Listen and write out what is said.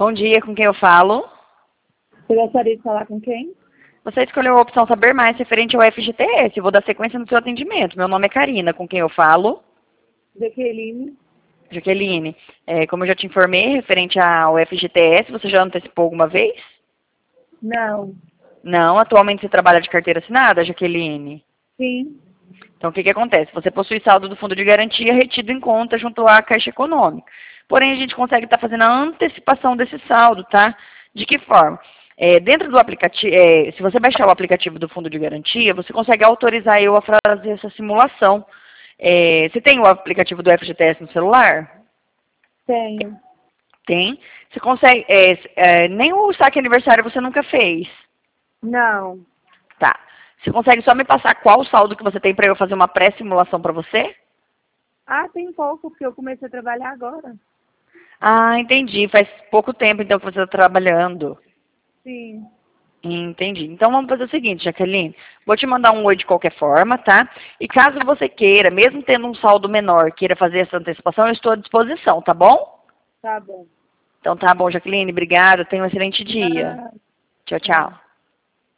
Bom dia, com quem eu falo? Você gostaria de falar com quem? Você escolheu a opção Saber Mais referente ao FGTS. Eu vou dar sequência no seu atendimento. Meu nome é Karina, com quem eu falo? Jaqueline. Jaqueline, como eu já te informei, referente ao FGTS, você já antecipou alguma vez? Não. Não, atualmente você trabalha de carteira assinada, Jaqueline? Sim. Então, o que acontece? Você possui saldo do fundo de garantia retido em conta junto à Caixa Econômica. Porém, a gente consegue estar fazendo a antecipação desse saldo, tá? De que forma? Dentro do aplicativo, se você baixar o aplicativo do fundo de garantia, você consegue autorizar eu a fazer essa simulação. Você tem o aplicativo do FGTS no celular? Tenho. Tem. Você consegue. Nem o saque aniversário você nunca fez. Não. Tá. Você consegue só me passar qual o saldo que você tem para eu fazer uma pré-simulação para você? Ah, tem pouco, porque eu comecei a trabalhar agora. Ah, entendi. Faz pouco tempo então que você está trabalhando. Sim. Entendi. Então vamos fazer o seguinte, Jaqueline. Vou te mandar um oi de qualquer forma, tá? E caso você queira, mesmo tendo um saldo menor, queira fazer essa antecipação, eu estou à disposição, tá bom? Tá bom. Então tá bom, Jaqueline. Obrigada. Tenha um excelente dia. Ah, Tchau, tá. tchau.